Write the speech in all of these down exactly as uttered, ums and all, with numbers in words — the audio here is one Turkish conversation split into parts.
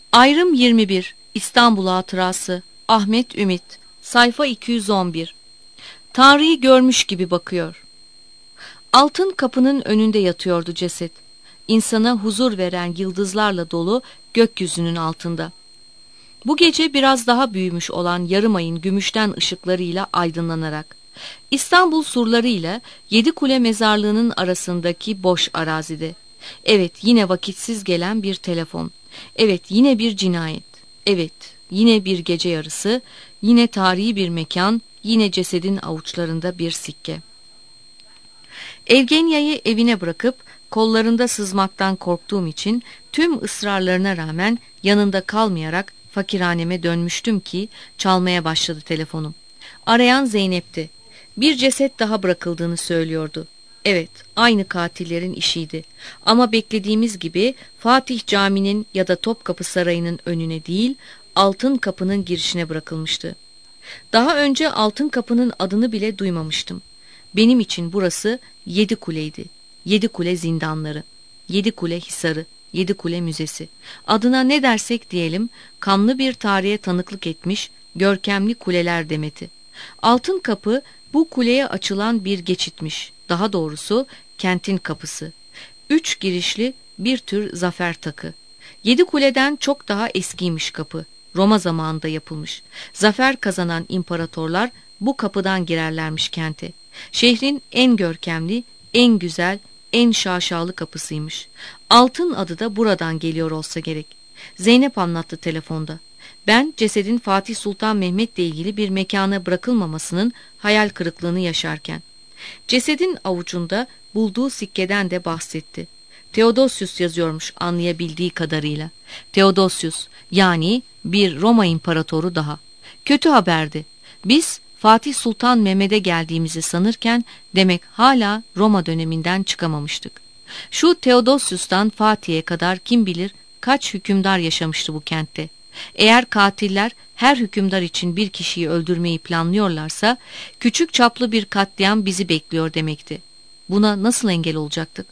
Ayrım yirmi bir İstanbul Hatırası Ahmet Ümit Sayfa iki yüz on bir. Tanrı'yı görmüş gibi bakıyor. Altın kapının önünde yatıyordu ceset. İnsana huzur veren yıldızlarla dolu gökyüzünün altında. Bu gece biraz daha büyümüş olan yarım ayın gümüşten ışıklarıyla aydınlanarak. İstanbul surlarıyla Yedikule mezarlığının arasındaki boş arazide. Evet, yine vakitsiz gelen bir telefon. Evet, yine bir cinayet. Evet, yine bir gece yarısı, yine tarihi bir mekan, yine cesedin avuçlarında bir sikke. Evgenya'yı evine bırakıp kollarında sızmaktan korktuğum için tüm ısrarlarına rağmen yanında kalmayarak fakirhaneme dönmüştüm ki çalmaya başladı telefonum. Arayan Zeynep'ti. Bir ceset daha bırakıldığını söylüyordu. Evet, aynı katillerin işiydi. Ama beklediğimiz gibi Fatih Camii'nin ya da Topkapı Sarayı'nın önüne değil, Altın Kapı'nın girişine bırakılmıştı. Daha önce Altın Kapı'nın adını bile duymamıştım. Benim için burası Yedikule'ydi. Yedikule zindanları, Yedikule Hisarı, Yedikule Müzesi. Adına ne dersek diyelim, kanlı bir tarihe tanıklık etmiş görkemli kuleler demeti. Altın Kapı bu kuleye açılan bir geçitmiş. Daha doğrusu kentin kapısı. Üç girişli bir tür zafer takı. Yedi kuleden çok daha eskiymiş kapı. Roma zamanında yapılmış. Zafer kazanan imparatorlar bu kapıdan girerlermiş kente. Şehrin en görkemli, en güzel, en şaşalı kapısıymış. Altın adı da buradan geliyor olsa gerek. Zeynep anlattı telefonda. Ben cesedin Fatih Sultan Mehmet'le ilgili bir mekana bırakılmamasının hayal kırıklığını yaşarken. Cesedin avucunda bulduğu sikkeden de bahsetti. Theodosius yazıyormuş anlayabildiği kadarıyla. Theodosius, yani bir Roma imparatoru daha. Kötü haberdi. Biz Fatih Sultan Mehmet'e geldiğimizi sanırken demek hala Roma döneminden çıkamamıştık. Şu Theodosius'tan Fatih'e kadar kim bilir kaç hükümdar yaşamıştı bu kentte. Eğer katiller her hükümdar için bir kişiyi öldürmeyi planlıyorlarsa küçük çaplı bir katliam bizi bekliyor demekti. Buna nasıl engel olacaktık?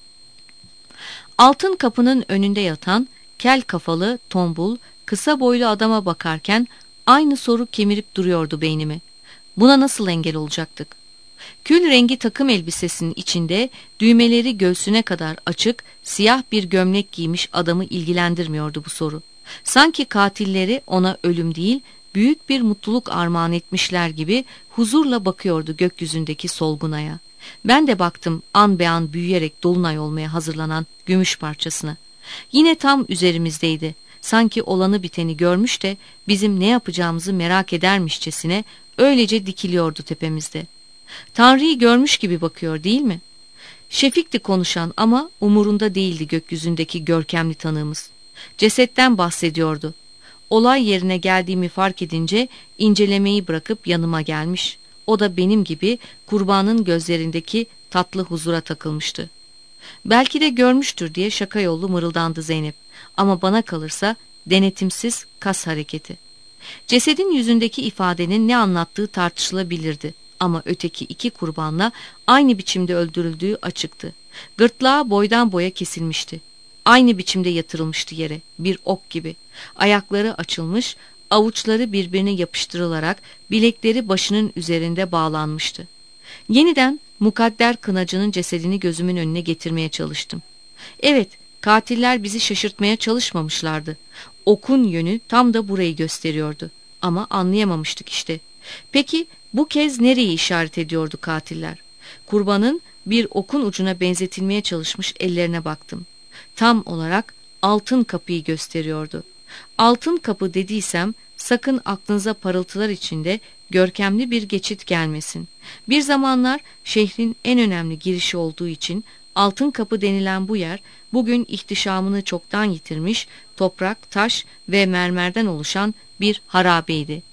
Altın Kapı'nın önünde yatan kel kafalı, tombul, kısa boylu adama bakarken aynı soru kemirip duruyordu beynimi. Buna nasıl engel olacaktık? Kül rengi takım elbisesinin içinde düğmeleri göğsüne kadar açık, siyah bir gömlek giymiş adamı ilgilendirmiyordu bu soru. Sanki katilleri ona ölüm değil, büyük bir mutluluk armağan etmişler gibi huzurla bakıyordu gökyüzündeki solgunaya. Ben de baktım an be an büyüyerek dolunay olmaya hazırlanan gümüş parçasına. Yine tam üzerimizdeydi. Sanki olanı biteni görmüş de bizim ne yapacağımızı merak edermişçesine öylece dikiliyordu tepemizde. Tanrı'yı görmüş gibi bakıyor değil mi? Şefik'ti konuşan ama umurunda değildi gökyüzündeki görkemli tanığımız. Cesetten bahsediyordu. Olay yerine geldiğimi fark edince incelemeyi bırakıp yanıma gelmiş. O da benim gibi kurbanın gözlerindeki tatlı huzura takılmıştı. Belki de görmüştür diye şaka yollu mırıldandı Zeynep. Ama bana kalırsa denetimsiz kas hareketi. Cesedin yüzündeki ifadenin ne anlattığı tartışılabilirdi. Ama öteki iki kurbanla aynı biçimde öldürüldüğü açıktı. Gırtlağı boydan boya kesilmişti. Aynı biçimde yatırılmıştı yere, bir ok gibi. Ayakları açılmış, avuçları birbirine yapıştırılarak bilekleri başının üzerinde bağlanmıştı. Yeniden mukadder kınacının cesedini gözümün önüne getirmeye çalıştım. Evet, katiller bizi şaşırtmaya çalışmamışlardı. Okun yönü tam da burayı gösteriyordu. Ama anlayamamıştık işte. Peki bu kez nereyi işaret ediyordu katiller? Kurbanın bir okun ucuna benzetilmeye çalışmış ellerine baktım. Tam olarak Altın Kapı'yı gösteriyordu. Altın Kapı dediysem sakın aklınıza parıltılar içinde görkemli bir geçit gelmesin. Bir zamanlar şehrin en önemli girişi olduğu için Altın Kapı denilen bu yer bugün ihtişamını çoktan yitirmiş toprak, taş ve mermerden oluşan bir harabeydi.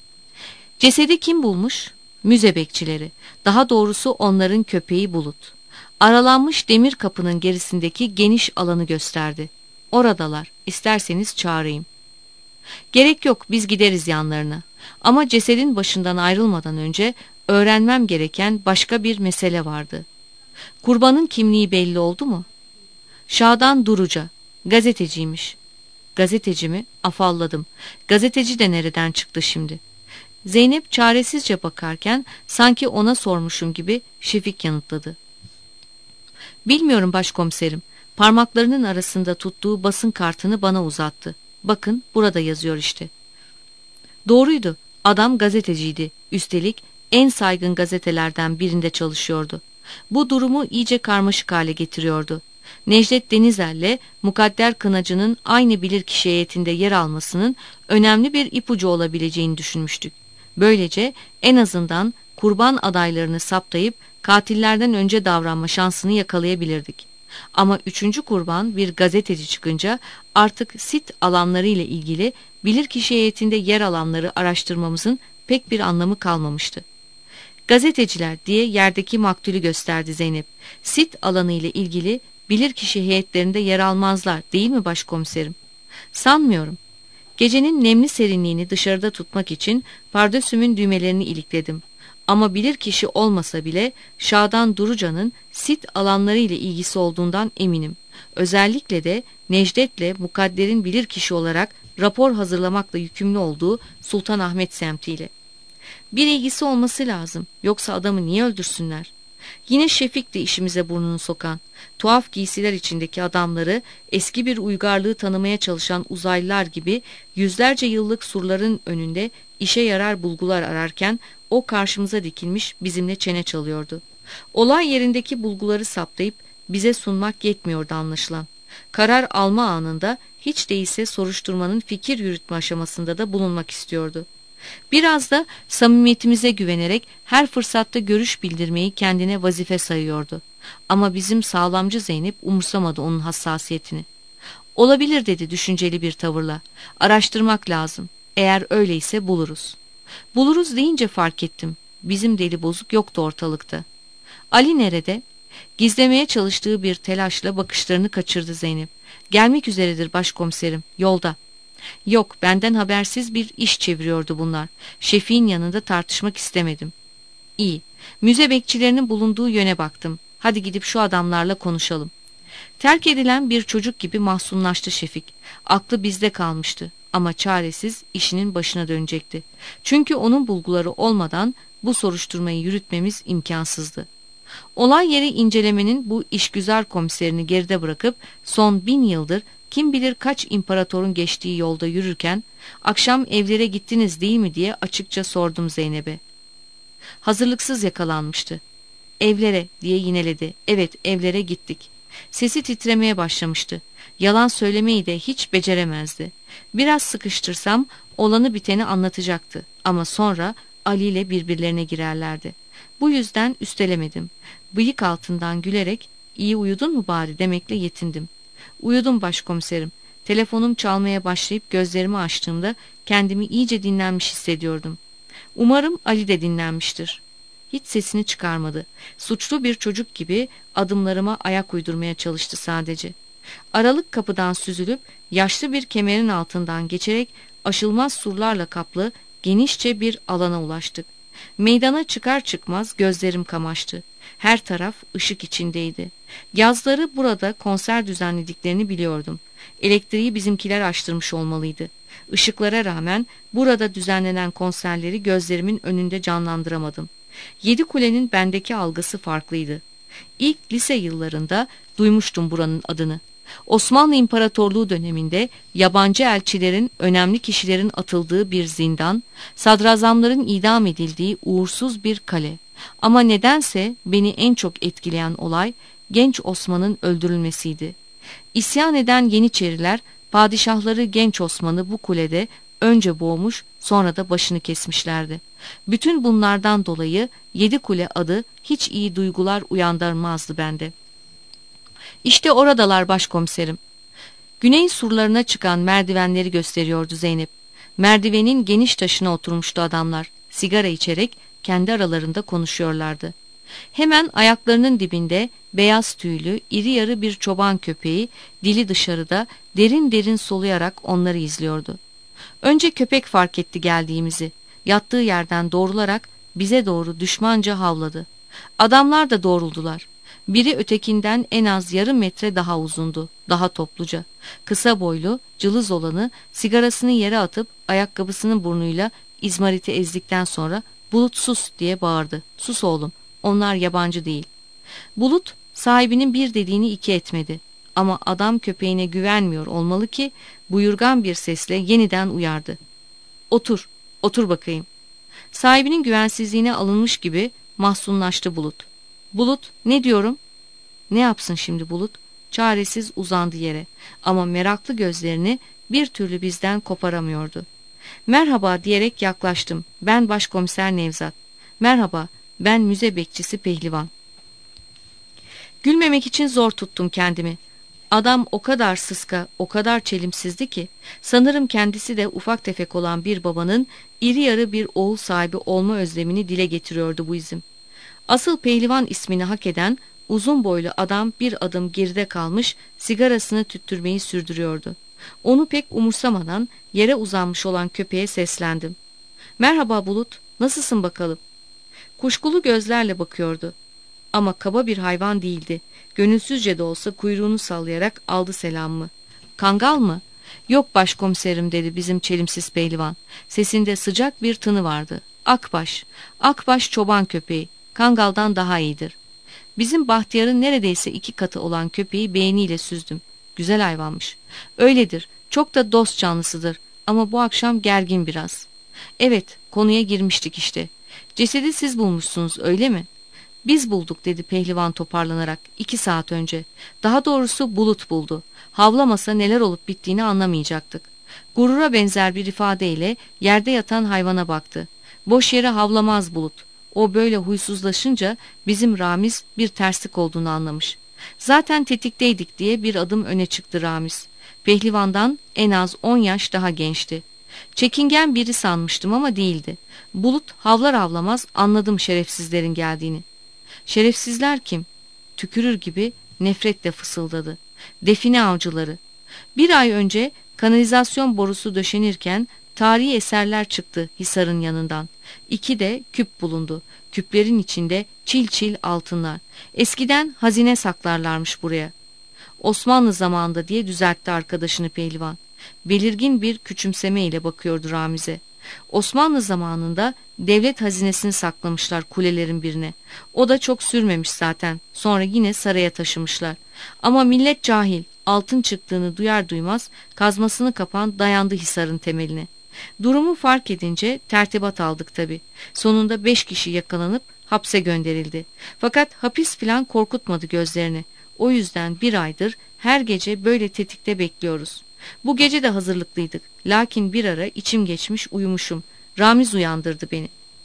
Cesedi kim bulmuş? Müze bekçileri. Daha doğrusu onların köpeği Bulut. Aralanmış demir kapının gerisindeki geniş alanı gösterdi. Oradalar. İsterseniz çağırayım. Gerek yok, biz gideriz yanlarına. Ama cesedin başından ayrılmadan önce öğrenmem gereken başka bir mesele vardı. Kurbanın kimliği belli oldu mu? Şadan Duruca, gazeteciymiş. Gazeteci mi? Afalladım. Gazeteci de nereden çıktı şimdi? Zeynep çaresizce bakarken sanki ona sormuşum gibi Şefik yanıtladı. Bilmiyorum başkomiserim. Parmaklarının arasında tuttuğu basın kartını bana uzattı. Bakın burada yazıyor işte. Doğruydu. Adam gazeteciydi. Üstelik en saygın gazetelerden birinde çalışıyordu. Bu durumu iyice karmaşık hale getiriyordu. Necdet Denizer'le Mukadder Kınacı'nın aynı bilirkişi heyetinde yer almasının önemli bir ipucu olabileceğini düşünmüştük. Böylece en azından kurban adaylarını saptayıp katillerden önce davranma şansını yakalayabilirdik. Ama üçüncü kurban bir gazeteci çıkınca artık sit alanları ile ilgili bilirkişi heyetinde yer alanları araştırmamızın pek bir anlamı kalmamıştı. Gazeteciler diye yerdeki maktulü gösterdi Zeynep. Sit alanı ile ilgili bilirkişi heyetlerinde yer almazlar değil mi başkomiserim? Sanmıyorum. Gecenin nemli serinliğini dışarıda tutmak için pardösümün düğmelerini ilikledim. Ama bilirkişi olmasa bile Şadan Durucan'ın sit alanları ile ilgisi olduğundan eminim. Özellikle de Necdet'le Mukadder'in bilirkişi olarak rapor hazırlamakla yükümlü olduğu Sultanahmet semtiyle. Bir ilgisi olması lazım. Yoksa adamı niye öldürsünler? Yine Şefik de işimize burnunu sokan, tuhaf giysiler içindeki adamları eski bir uygarlığı tanımaya çalışan uzaylılar gibi yüzlerce yıllık surların önünde işe yarar bulgular ararken o karşımıza dikilmiş bizimle çene çalıyordu. Olay yerindeki bulguları saptayıp bize sunmak yetmiyordu anlaşılan. Karar alma anında hiç değilse soruşturmanın fikir yürütme aşamasında da bulunmak istiyordu. Biraz da samimiyetimize güvenerek her fırsatta görüş bildirmeyi kendine vazife sayıyordu. Ama bizim sağlamcı Zeynep umursamadı onun hassasiyetini. Olabilir dedi düşünceli bir tavırla. Araştırmak lazım. Eğer öyleyse buluruz. Buluruz deyince fark ettim. Bizim deli bozuk yoktu ortalıkta. Ali nerede? Gizlemeye çalıştığı bir telaşla bakışlarını kaçırdı Zeynep. Gelmek üzeredir başkomiserim, yolda. Yok, benden habersiz bir iş çeviriyordu bunlar. Şefik'in yanında tartışmak istemedim. İyi, müze bekçilerinin bulunduğu yöne baktım. Hadi gidip şu adamlarla konuşalım. Terk edilen bir çocuk gibi mahzunlaştı Şefik. Aklı bizde kalmıştı ama çaresiz işinin başına dönecekti. Çünkü onun bulguları olmadan bu soruşturmayı yürütmemiz imkansızdı. Olay yeri incelemenin bu işgüzar komiserini geride bırakıp son bin yıldır kim bilir kaç imparatorun geçtiği yolda yürürken akşam evlere gittiniz değil mi diye açıkça sordum Zeynep'e. Hazırlıksız yakalanmıştı. Evlere diye yineledi. Evet, evlere gittik. Sesi titremeye başlamıştı. Yalan söylemeyi de hiç beceremezdi. Biraz sıkıştırsam olanı biteni anlatacaktı. Ama sonra Ali ile birbirlerine girerlerdi. Bu yüzden üstelemedim. Bıyık altından gülerek iyi uyudun mu bari demekle yetindim. Uyudum başkomiserim. Telefonum çalmaya başlayıp gözlerimi açtığımda kendimi iyice dinlenmiş hissediyordum. Umarım Ali de dinlenmiştir. Hiç sesini çıkarmadı. Suçlu bir çocuk gibi adımlarıma ayak uydurmaya çalıştı sadece. Aralık kapıdan süzülüp yaşlı bir kemerin altından geçerek aşılmaz surlarla kaplı genişçe bir alana ulaştık. Meydana çıkar çıkmaz gözlerim kamaştı. Her taraf ışık içindeydi. Yazları burada konser düzenlediklerini biliyordum. Elektriği bizimkiler açtırmış olmalıydı. Işıklara rağmen burada düzenlenen konserleri gözlerimin önünde canlandıramadım. Yedi Kule'nin bendeki algısı farklıydı. İlk lise yıllarında duymuştum buranın adını. Osmanlı İmparatorluğu döneminde yabancı elçilerin, önemli kişilerin atıldığı bir zindan, sadrazamların idam edildiği uğursuz bir kale. Ama nedense beni en çok etkileyen olay genç Osman'ın öldürülmesiydi. İsyan eden Yeniçeriler padişahları genç Osman'ı bu kulede önce boğmuş, sonra da başını kesmişlerdi. Bütün bunlardan dolayı Yedi Kule adı hiç iyi duygular uyandırmazdı bende. İşte oradalar başkomiserim. Güney surlarına çıkan merdivenleri gösteriyordu Zeynep. Merdivenin geniş taşına oturmuştu adamlar. Sigara içerek kendi aralarında konuşuyorlardı. Hemen ayaklarının dibinde beyaz tüylü, iri yarı bir çoban köpeği, dili dışarıda derin derin soluyarak onları izliyordu. Önce köpek fark etti geldiğimizi. Yattığı yerden doğrularak bize doğru düşmanca havladı. Adamlar da doğruldular. Biri ötekinden en az yarım metre daha uzundu, daha topluca. Kısa boylu, cılız olanı sigarasını yere atıp ayakkabısının burnuyla İzmarit'i ezdikten sonra "Bulut sus!" diye bağırdı. "Sus oğlum, onlar yabancı değil." Bulut sahibinin bir dediğini iki etmedi. Ama adam köpeğine güvenmiyor olmalı ki buyurgan bir sesle yeniden uyardı. "Otur, otur bakayım." Sahibinin güvensizliğine alınmış gibi mahzunlaştı Bulut. "Bulut, ne diyorum?" Ne yapsın şimdi Bulut? Çaresiz uzandı yere ama meraklı gözlerini bir türlü bizden koparamıyordu. "Merhaba" diyerek yaklaştım. "Ben Başkomiser Nevzat." "Merhaba, ben müze bekçisi Pehlivan." Gülmemek için zor tuttum kendimi. Adam o kadar sıska, o kadar çelimsizdi ki sanırım kendisi de ufak tefek olan bir babanın iri yarı bir oğul sahibi olma özlemini dile getiriyordu bu izim. Asıl Pehlivan ismini hak eden uzun boylu adam bir adım geride kalmış, sigarasını tüttürmeyi sürdürüyordu. Onu pek umursamadan yere uzanmış olan köpeğe seslendim. "Merhaba Bulut, nasılsın bakalım?" Kuşkulu gözlerle bakıyordu. Ama kaba bir hayvan değildi. Gönülsüzce de olsa kuyruğunu sallayarak aldı selamımı. "Kangal mı?" "Yok başkomiserim," dedi bizim çelimsiz pehlivan. Sesinde sıcak bir tını vardı. "Akbaş, Akbaş çoban köpeği. Kangaldan daha iyidir." Bizim Bahtiyar'ın neredeyse iki katı olan köpeği beğeniyle süzdüm. Güzel hayvanmış. "Öyledir, çok da dost canlısıdır ama bu akşam gergin biraz." "Evet, konuya girmiştik işte. Cesedi siz bulmuşsunuz, öyle mi?" "Biz bulduk," dedi pehlivan toparlanarak. "İki saat önce. Daha doğrusu Bulut buldu. Havlamasa neler olup bittiğini anlamayacaktık." Gurura benzer bir ifadeyle yerde yatan hayvana baktı. "Boş yere havlamaz Bulut. O böyle huysuzlaşınca bizim Ramiz bir terslik olduğunu anlamış. Zaten tetikteydik" diye bir adım öne çıktı Ramiz. Pehlivandan en az on yaş daha gençti. Çekingen biri sanmıştım ama değildi. Bulut havlar havlamaz anladım şerefsizlerin geldiğini. "Şerefsizler kim?" Tükürür gibi nefretle fısıldadı. "Define avcıları. Bir ay önce kanalizasyon borusu döşenirken tarihi eserler çıktı Hisar'ın yanından. İki de küp bulundu. Küplerin içinde çil çil altınlar. Eskiden hazine saklarlarmış buraya." "Osmanlı zamanında," diye düzeltti arkadaşını pehlivan. Belirgin bir küçümseme ile bakıyordu Ramiz'e. "Osmanlı zamanında devlet hazinesini saklamışlar kulelerin birine. O da çok sürmemiş zaten. Sonra yine saraya taşımışlar. Ama millet cahil. Altın çıktığını duyar duymaz kazmasını kapan dayandı Hisar'ın temeline. Durumu fark edince tertibat aldık tabii. Sonunda beş kişi yakalanıp hapse gönderildi. Fakat hapis filan korkutmadı gözlerini. O yüzden bir aydır her gece böyle tetikte bekliyoruz. Bu gece de hazırlıklıydık. Lakin bir ara içim geçmiş uyumuşum. Ramiz uyandırdı beni."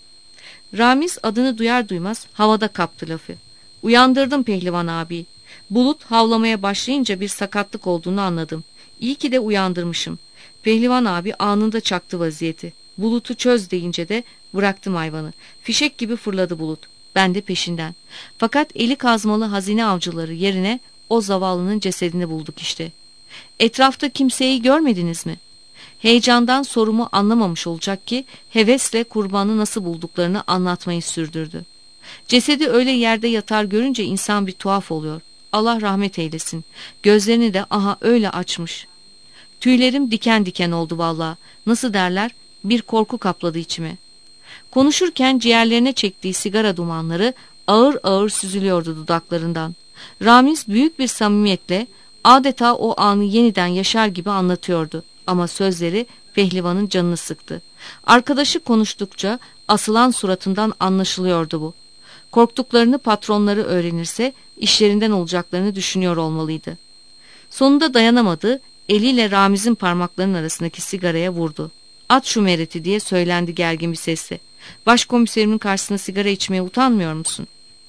Ramiz adını duyar duymaz havada kaptı lafı. "Uyandırdım pehlivan abi. Bulut havlamaya başlayınca bir sakatlık olduğunu anladım. İyi ki de uyandırmışım." Pehlivan abi anında çaktı vaziyeti. "Bulut'u çöz" deyince de bıraktım hayvanı. Fişek gibi fırladı Bulut. Ben de peşinden. Fakat eli kazmalı hazine avcıları yerine o zavallının cesedini bulduk işte. "Etrafta kimseyi görmediniz mi?" Heyecandan sorumu anlamamış olacak ki hevesle kurbanı nasıl bulduklarını anlatmayı sürdürdü. "Cesedi öyle yerde yatar görünce insan bir tuhaf oluyor. Allah rahmet eylesin. Gözlerini de aha öyle açmış. Tüylerim diken diken oldu vallahi. Nasıl derler? Bir korku kapladı içimi." Konuşurken ciğerlerine çektiği sigara dumanları ağır ağır süzülüyordu dudaklarından. Ramiz büyük bir samimiyetle adeta o anı yeniden yaşar gibi anlatıyordu. Ama sözleri pehlivanın canını sıktı. Arkadaşı konuştukça asılan suratından anlaşılıyordu bu. Korktuklarını patronları öğrenirse işlerinden olacaklarını düşünüyor olmalıydı. Sonunda dayanamadı, eliyle Ramiz'in parmaklarının arasındaki sigaraya vurdu. "At şu mereti," diye söylendi gergin bir sesle. "Başkomiserimin karşısında sigara içmeye utanmıyor musun?"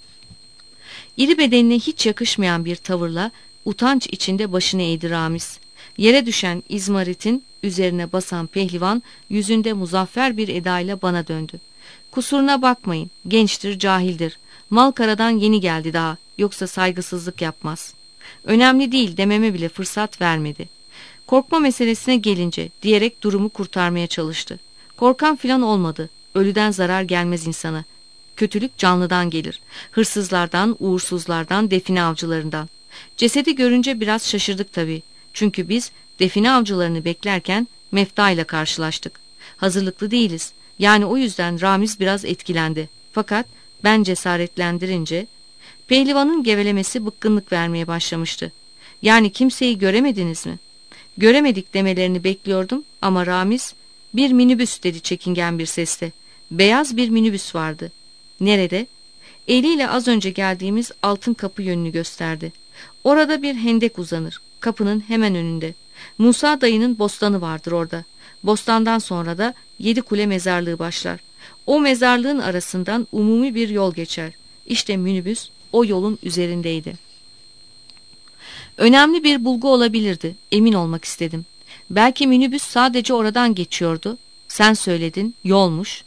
İri bedenine hiç yakışmayan bir tavırla utanç içinde başını eğdi Ramiz. Yere düşen İzmarit'in üzerine basan pehlivan yüzünde muzaffer bir edayla bana döndü. "Kusuruna bakmayın, gençtir, cahildir. Malkara'dan yeni geldi daha, yoksa saygısızlık yapmaz." "Önemli değil" dememe bile fırsat vermedi. "Korkma meselesine gelince," diyerek durumu kurtarmaya çalıştı. "Korkan filan olmadı. Ölüden zarar gelmez insana. Kötülük canlıdan gelir. Hırsızlardan, uğursuzlardan, define avcılarından. Cesedi görünce biraz şaşırdık tabii. Çünkü biz define avcılarını beklerken Mefta ile karşılaştık. Hazırlıklı değiliz. Yani o yüzden Ramiz biraz etkilendi. Fakat ben cesaretlendirince pehlivanın gevelemesi bıkkınlık vermeye başlamıştı. Yani kimseyi göremediniz mi? Göremedik demelerini bekliyordum ama Ramiz bir minibüs dedi çekingen bir sesle. Beyaz bir minibüs vardı. Nerede? Eliyle az önce geldiğimiz altın kapı yönünü gösterdi. Orada bir hendek uzanır. Kapının hemen önünde. Musa dayının bostanı vardır orada. Bostandan sonra da Yedi Kule mezarlığı başlar. O mezarlığın arasından umumi bir yol geçer. İşte minibüs o yolun üzerindeydi. Önemli bir bulgu olabilirdi. Emin olmak istedim. Belki minibüs sadece oradan geçiyordu. Sen söyledin, yolmuş.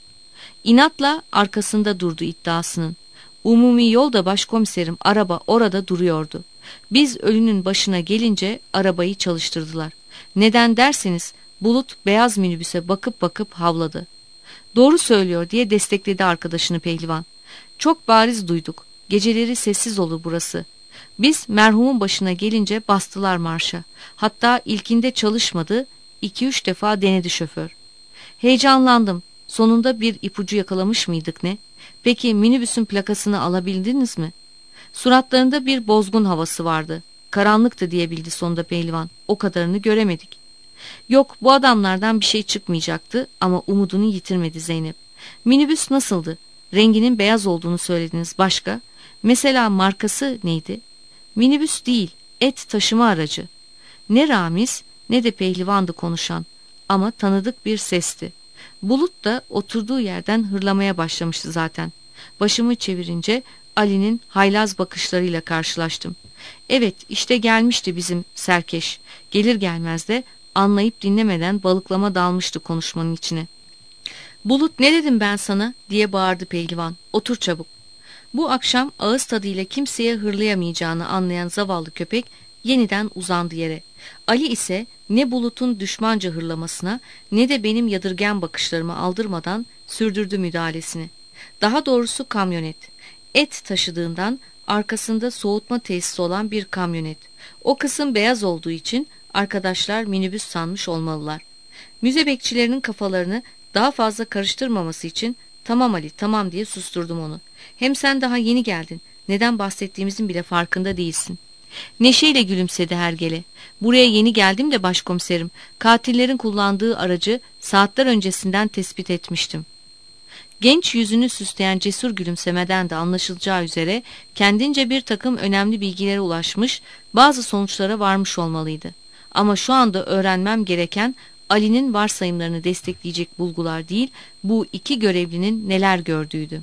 İnatla arkasında durdu iddiasının. Umumi yolda başkomiserim araba orada duruyordu. Biz ölünün başına gelince arabayı çalıştırdılar. Neden derseniz Bulut beyaz minibüse bakıp bakıp havladı. Doğru söylüyor diye destekledi arkadaşını pehlivan. Çok bariz duyduk. Geceleri sessiz olur burası. Biz merhumun başına gelince bastılar marşa. Hatta ilkinde çalışmadı, iki üç defa denedi şoför. Heyecanlandım. Sonunda bir ipucu yakalamış mıydık ne? Peki minibüsün plakasını alabildiniz mi? Suratlarında bir bozgun havası vardı. Karanlıktı diyebildi sonunda pehlivan. O kadarını göremedik. Yok, bu adamlardan bir şey çıkmayacaktı ama umudunu yitirmedi Zeynep. Minibüs nasıldı? Renginin beyaz olduğunu söylediniz. Başka? Mesela markası neydi? Minibüs değil, et taşıma aracı. Ne Ramiz ne de pehlivandı konuşan ama tanıdık bir sesti. Bulut da oturduğu yerden hırlamaya başlamıştı zaten. Başımı çevirince Ali'nin haylaz bakışlarıyla karşılaştım. Evet, işte gelmişti bizim serkeş. Gelir gelmez de anlayıp dinlemeden balıklama dalmıştı konuşmanın içine. Bulut, ne dedim ben sana diye bağırdı pehlivan. Otur çabuk. Bu akşam ağız tadıyla kimseye hırlayamayacağını anlayan zavallı köpek yeniden uzandı yere. Ali ise ne Bulut'un düşmanca hırlamasına ne de benim yadırgen bakışlarımı aldırmadan sürdürdü müdahalesini. Daha doğrusu kamyonet. Et taşıdığından arkasında soğutma tesisi olan bir kamyonet. O kısım beyaz olduğu için arkadaşlar minibüs sanmış olmalılar. Müze bekçilerinin kafalarını daha fazla karıştırmaması için tamam Ali tamam diye susturdum onu. Hem sen daha yeni geldin. Neden bahsettiğimizin bile farkında değilsin. Neşeyle gülümsedi hergele. Buraya yeni geldim de başkomiserim. Katillerin kullandığı aracı saatler öncesinden tespit etmiştim. Genç yüzünü süsleyen cesur gülümsemeden de anlaşılacağı üzere kendince bir takım önemli bilgilere ulaşmış, bazı sonuçlara varmış olmalıydı. Ama şu anda öğrenmem gereken Ali'nin varsayımlarını destekleyecek bulgular değil, bu iki görevlinin neler gördüğüydü.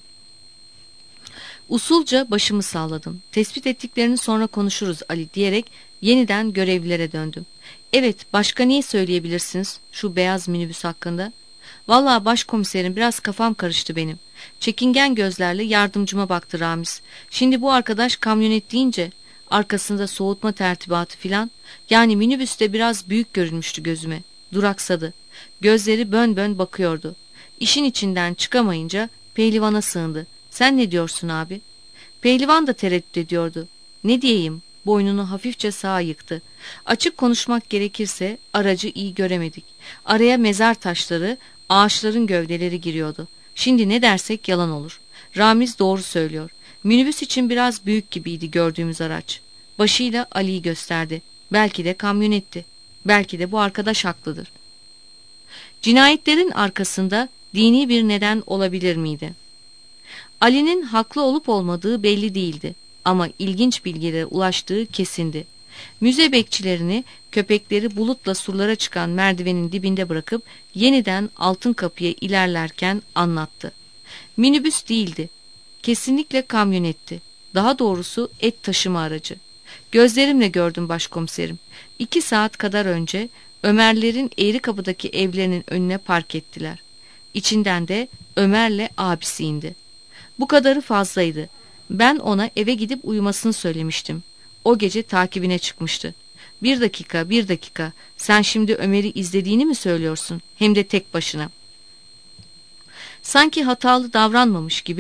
Usulca başımı salladım. Tespit ettiklerini sonra konuşuruz Ali diyerek yeniden görevlilere döndüm. Evet, başka neyi söyleyebilirsiniz şu beyaz minibüs hakkında? Vallahi başkomiserim biraz kafam karıştı benim. Çekingen gözlerle yardımcıma baktı Ramiz. Şimdi bu arkadaş kamyonet deyince arkasında soğutma tertibatı filan, yani minibüste biraz büyük görünmüştü gözüme. Duraksadı. Gözleri bön bön bakıyordu. İşin içinden çıkamayınca pehlivana sığındı. Sen ne diyorsun abi? Pehlivan da tereddüt ediyordu. Ne diyeyim? Boynunu hafifçe sağa yıktı. Açık konuşmak gerekirse aracı iyi göremedik. Araya mezar taşları, ağaçların gövdeleri giriyordu. Şimdi ne dersek yalan olur. Ramiz doğru söylüyor. Minibüs için biraz büyük gibiydi gördüğümüz araç. Başıyla Ali'yi gösterdi. Belki de kamyonetti. Belki de bu arkadaş haklıdır. Cinayetlerin arkasında dini bir neden olabilir miydi? Ali'nin haklı olup olmadığı belli değildi. Ama ilginç bilgilere ulaştığı kesindi. Müze bekçilerini köpekleri Bulut'la surlara çıkan merdivenin dibinde bırakıp yeniden altın kapıya ilerlerken anlattı. Minibüs değildi. Kesinlikle kamyonetti. Daha doğrusu et taşıma aracı. Gözlerimle gördüm başkomiserim. İki saat kadar önce Ömerlerin Eğrikapı'daki evlerinin önüne park ettiler. İçinden de Ömer'le abisi indi. Bu kadarı fazlaydı. Ben ona eve gidip uyumasını söylemiştim. O gece takibine çıkmıştı. Bir dakika, bir dakika. Sen şimdi Ömer'i izlediğini mi söylüyorsun? Hem de tek başına. Sanki hatalı davranmamış gibi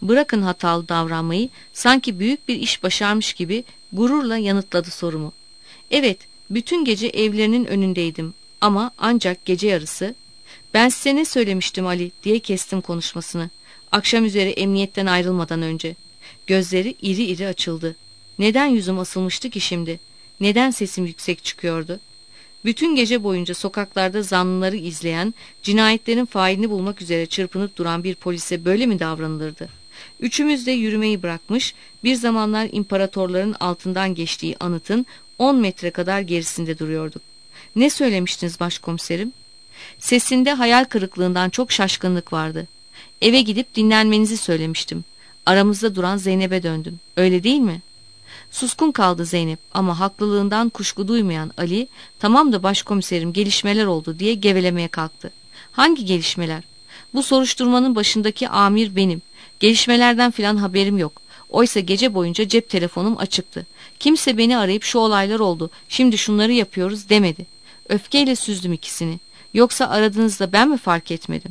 Bırakın hatalı davranmayı, sanki büyük bir iş başarmış gibi gururla yanıtladı sorumu. Evet, bütün gece evlerinin önündeydim ama ancak gece yarısı. Ben size ne söylemiştim Ali diye kestim konuşmasını. Akşam üzeri emniyetten ayrılmadan önce. Gözleri iri iri açıldı. Neden yüzüm asılmıştı ki şimdi? Neden sesim yüksek çıkıyordu? Bütün gece boyunca sokaklarda zanlıları izleyen, cinayetlerin failini bulmak üzere çırpınıp duran bir polise böyle mi davranılırdı? Üçümüz de yürümeyi bırakmış, bir zamanlar imparatorların altından geçtiği anıtın on metre kadar gerisinde duruyorduk. Ne söylemiştiniz başkomiserim? Sesinde hayal kırıklığından çok şaşkınlık vardı. Eve gidip dinlenmenizi söylemiştim. Aramızda duran Zeynep'e döndüm. Öyle değil mi? Suskun kaldı Zeynep ama haklılığından kuşku duymayan Ali, tamam da başkomiserim gelişmeler oldu diye gevelemeye kalktı. Hangi gelişmeler? Bu soruşturmanın başındaki amir benim. Gelişmelerden filan haberim yok. Oysa gece boyunca cep telefonum açıktı. Kimse beni arayıp şu olaylar oldu, şimdi şunları yapıyoruz demedi. Öfkeyle süzdüm ikisini. Yoksa aradığınızda ben mi fark etmedim?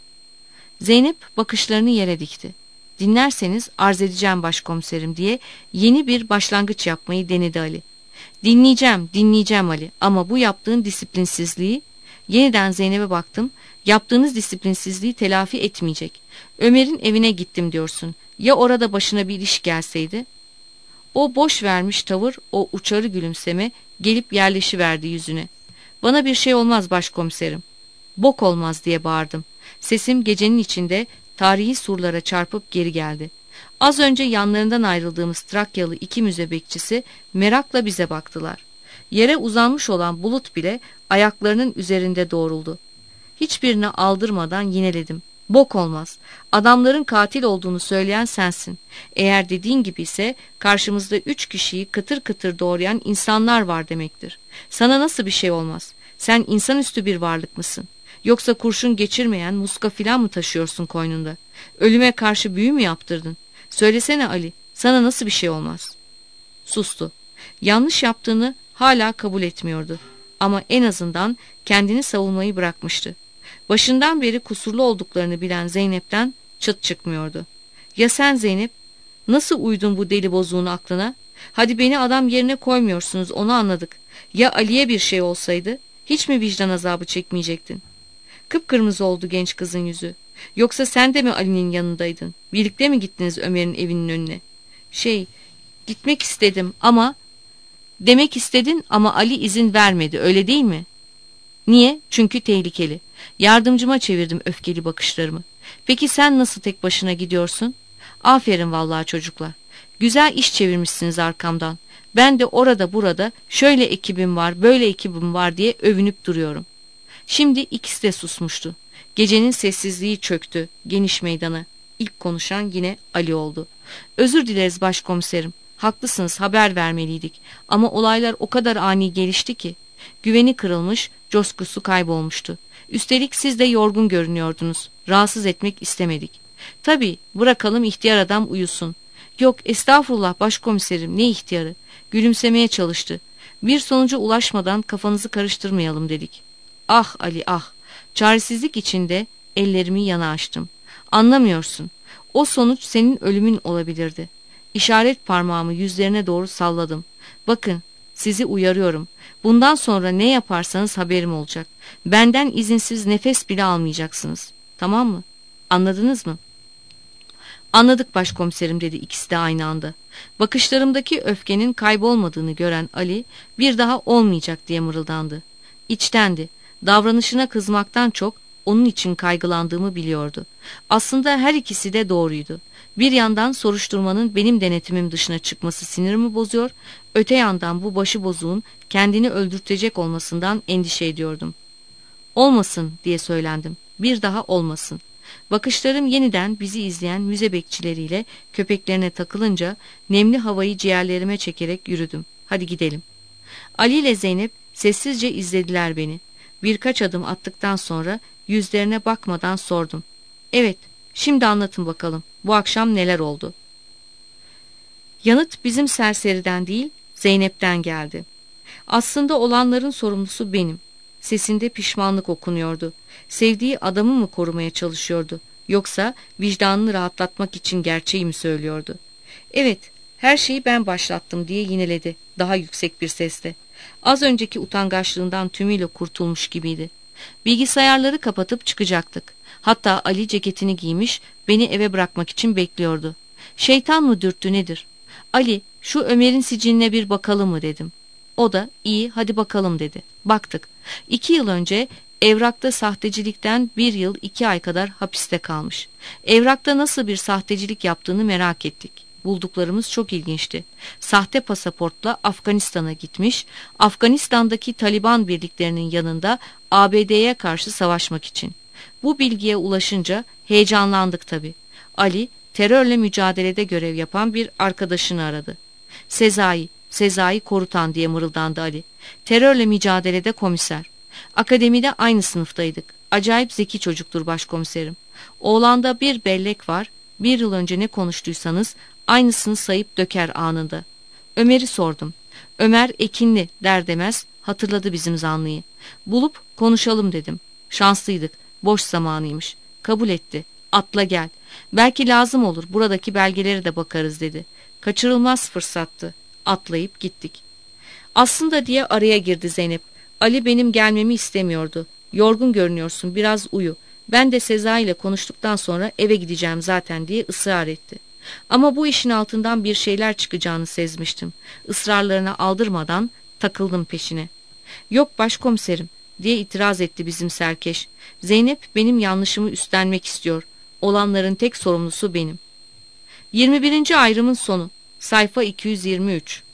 Zeynep bakışlarını yere dikti. Dinlerseniz arz edeceğim başkomiserim diye yeni bir başlangıç yapmayı denedi Ali. Dinleyeceğim, dinleyeceğim Ali, ama bu yaptığın disiplinsizliği... Yeniden Zeynep'e baktım. Yaptığınız disiplinsizliği telafi etmeyecek. Ömer'in evine gittim diyorsun. Ya orada başına bir iş gelseydi? O boş vermiş tavır, o uçarı gülümseme gelip yerleşiverdi yüzüne. Bana bir şey olmaz başkomiserim. Bok olmaz diye bağırdım. Sesim gecenin içinde tarihi surlara çarpıp geri geldi. Az önce yanlarından ayrıldığımız Trakyalı iki müze bekçisi merakla bize baktılar. Yere uzanmış olan Bulut bile ayaklarının üzerinde doğruldu. Hiçbirine aldırmadan yineledim. Bok olmaz. Adamların katil olduğunu söyleyen sensin. Eğer dediğin gibi ise karşımızda üç kişiyi kıtır kıtır doğrayan insanlar var demektir. Sana nasıl bir şey olmaz? Sen insanüstü bir varlık mısın? Yoksa kurşun geçirmeyen muska filan mı taşıyorsun koynunda? Ölüme karşı büyü mü yaptırdın? Söylesene Ali, sana nasıl bir şey olmaz? Sustu. Yanlış yaptığını hala kabul etmiyordu. Ama en azından kendini savunmayı bırakmıştı. Başından beri kusurlu olduklarını bilen Zeynep'ten çıt çıkmıyordu. Ya sen Zeynep? Nasıl uydun bu deli bozuğun aklına? Hadi beni adam yerine koymuyorsunuz, onu anladık. Ya Ali'ye bir şey olsaydı? Hiç mi vicdan azabı çekmeyecektin? Kıpkırmızı oldu genç kızın yüzü. Yoksa sen de mi Ali'nin yanındaydın? Birlikte mi gittiniz Ömer'in evinin önüne? Şey, gitmek istedim ama... Demek istedin ama Ali izin vermedi, öyle değil mi? Niye? Çünkü tehlikeli. Yardımcıma çevirdim öfkeli bakışlarımı. Peki sen nasıl tek başına gidiyorsun? Aferin vallahi çocuklar. Güzel iş çevirmişsiniz arkamdan. Ben de orada burada şöyle ekibim var, böyle ekibim var diye övünüp duruyorum. Şimdi ikisi de susmuştu. Gecenin sessizliği çöktü geniş meydana. İlk konuşan yine Ali oldu. Özür dileriz başkomiserim. Haklısınız, haber vermeliydik. Ama olaylar o kadar ani gelişti ki. Güveni kırılmış, coşkusu kaybolmuştu. Üstelik siz de yorgun görünüyordunuz. Rahatsız etmek istemedik. Tabii, bırakalım ihtiyar adam uyusun. Yok, estağfurullah başkomiserim, ne ihtiyarı? Gülümsemeye çalıştı. Bir sonuca ulaşmadan kafanızı karıştırmayalım dedik. Ah Ali ah! Çaresizlik içinde ellerimi yana açtım. Anlamıyorsun. O sonuç senin ölümün olabilirdi. İşaret parmağımı yüzlerine doğru salladım. Bakın, sizi uyarıyorum. Bundan sonra ne yaparsanız haberim olacak. Benden izinsiz nefes bile almayacaksınız. Tamam mı? Anladınız mı? Anladık başkomiserim dedi ikisi de aynı anda. Bakışlarımdaki öfkenin kaybolmadığını gören Ali bir daha olmayacak diye mırıldandı. İçtendi. Davranışına kızmaktan çok onun için kaygılandığımı biliyordu. Aslında her ikisi de doğruydu. Bir yandan soruşturmanın benim denetimim dışına çıkması sinirimi bozuyor, öte yandan bu başıbozuğun kendini öldürtecek olmasından endişe ediyordum. Olmasın diye söylendim. Bir daha olmasın. Bakışlarım yeniden bizi izleyen müze bekçileriyle köpeklerine takılınca nemli havayı ciğerlerime çekerek yürüdüm. Hadi gidelim. Ali ile Zeynep sessizce izlediler beni. Birkaç adım attıktan sonra yüzlerine bakmadan sordum. Evet, şimdi anlatın bakalım. Bu akşam neler oldu? Yanıt bizim serseriden değil, Zeynep'ten geldi. Aslında olanların sorumlusu benim. Sesinde pişmanlık okunuyordu. Sevdiği adamı mı korumaya çalışıyordu? Yoksa vicdanını rahatlatmak için gerçeği mi söylüyordu? Evet, her şeyi ben başlattım diye yineledi daha yüksek bir sesle. Az önceki utangaçlığından tümüyle kurtulmuş gibiydi. Bilgisayarları kapatıp çıkacaktık. Hatta Ali ceketini giymiş, beni eve bırakmak için bekliyordu. Şeytan mı dürttü nedir? Ali, şu Ömer'in siciline bir bakalım mı dedim. O da iyi hadi bakalım dedi. Baktık. İki yıl önce evrakta sahtecilikten bir yıl iki ay kadar hapiste kalmış. Evrakta nasıl bir sahtecilik yaptığını merak ettik. Bulduklarımız çok ilginçti. Sahte pasaportla Afganistan'a gitmiş, Afganistan'daki Taliban birliklerinin yanında A B D'ye karşı savaşmak için. Bu bilgiye ulaşınca heyecanlandık tabii. Ali, terörle mücadelede görev yapan bir arkadaşını aradı. Sezai, Sezai Korutan diye mırıldandı Ali. Terörle mücadelede komiser. Akademide aynı sınıftaydık. Acayip zeki çocuktur başkomiserim. Oğlanda bir bellek var, bir yıl önce ne konuştuysanız aynısını sayıp döker anında. Ömer'i sordum. Ömer Ekinli der demez hatırladı bizim zanlıyı. Bulup konuşalım dedim. Şanslıydık, boş zamanıymış. Kabul etti. Atla gel. Belki lazım olur, buradaki belgelere de bakarız dedi. Kaçırılmaz fırsattı. Atlayıp gittik. Aslında diye araya girdi Zeynep. Ali benim gelmemi istemiyordu. Yorgun görünüyorsun, biraz uyu. Ben de Sezai ile konuştuktan sonra eve gideceğim zaten diye ısrar etti. Ama bu işin altından bir şeyler çıkacağını sezmiştim. Israrlarına aldırmadan takıldım peşine. Yok başkomiserim diye itiraz etti bizim serkeş. Zeynep benim yanlışımı üstlenmek istiyor. Olanların tek sorumlusu benim. yirmi birinci ayrımın sonu. Sayfa iki yüz yirmi üç.